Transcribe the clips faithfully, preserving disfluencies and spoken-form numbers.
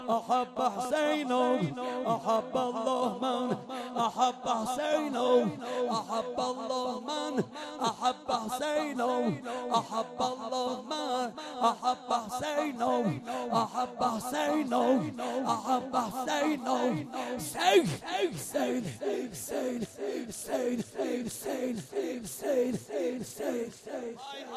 أحب حسين أحب الله من أحب حسين أحب الله من أحب حسين أحب الله من أحب حسين أحب حسين أحب حسين سيد سيد سيد سيد سيد سيد سيد سيد سيد سيد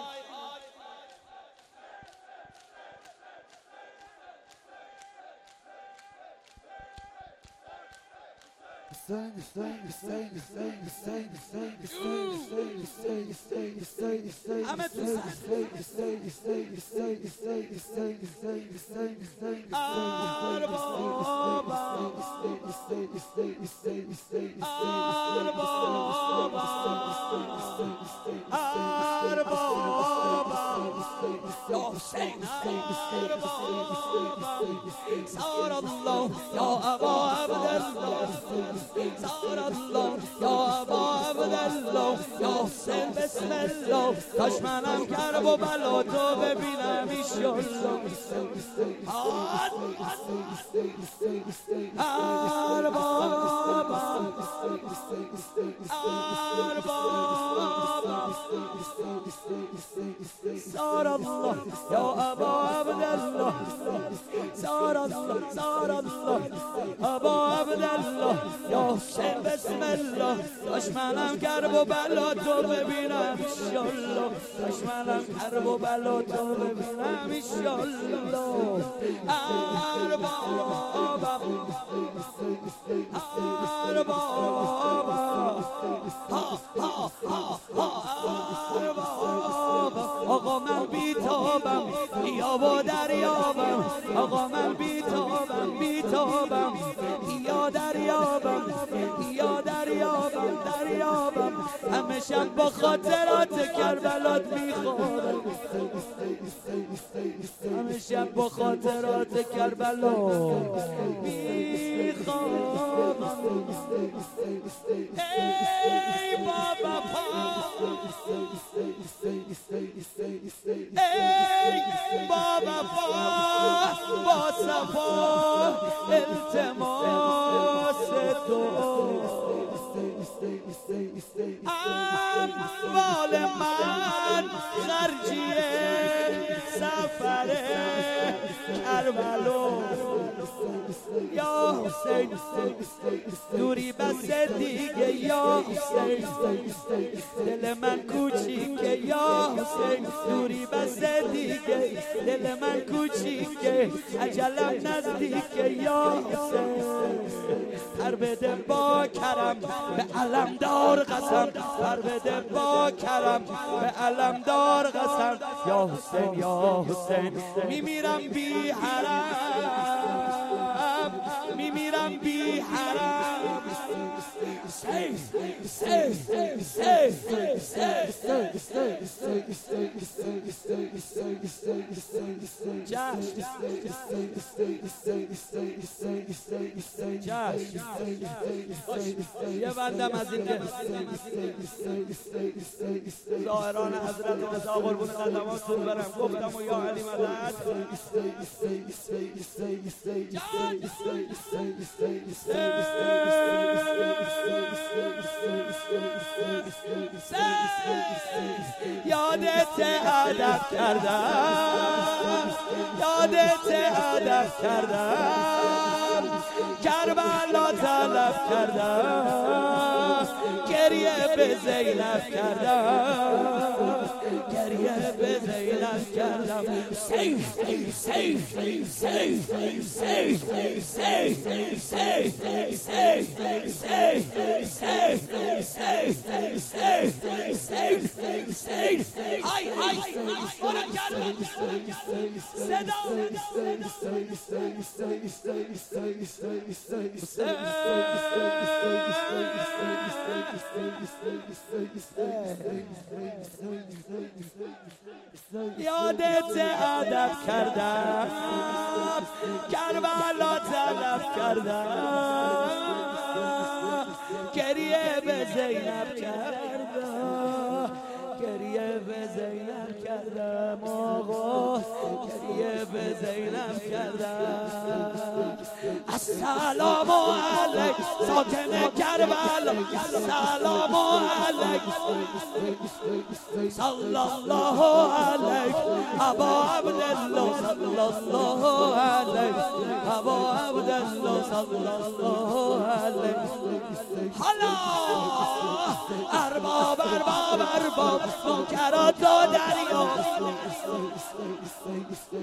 صار الله يا أبا عبد الله صار الله يا أبا عبد الله يا حسین بسم الله کاش منم کرب و بلا تو ببینم ایشالله اربابا اربابا صار الله يا أبا عبد الله صار الله صار الله أبا عبد الله يا حسین بسم الله کاش منم کرب و بلا تو ببینم ایشالله کاش منم کرب و بلا تو ببینم ایشالله اربابا اربابا ها ها ها آقا من بیتابم یا با دریابم آقا من بیتابم بیتابم یا دریابم یا دریابم دریابم همه شب با خاطرات کربلات میخوابم همه شب با خاطرات کربلات میخوابم ای بابا ای بابا با صفا التماس دعا اموال من خرجیه سفر کربلا یا حسین دوری بس دیگه یا حسین دل من کوچیکه یا حسین دوری بس دیگه دل من کوچیکه اجلم نزدیکه یا حسین پر بده با کرم به علم دار قسم پر بده با کرم به علم دار قسم یا حسین یا حسین میمیرم بی حرم میمیرم بی حرم سیف سیف سیف یه بندم از این که ظاهران حضرت رضا قربون قدماتون برم گفتم و یا علی مدد یادت ادب کردم یادت ادب کردم کربلا طلب کردم گریه به زینب کردم گریه به زینب کردم سیف سیف سیف سیف سیف سیف سیف ای ای برو کرد صدا یادت ادب کردم کربلا طلب کردم گریه به زینب کردم گریه به زینب کردم آقا، گریه به زینب کردم. السلام علیک ساکن کربلا، السلام علیک صلی الله علیک ابا عبدالله، صلی الله علیک ابا عبدالله، صلی الله علیک. حالا ارباب ارباب ارباب نوکرات و دریا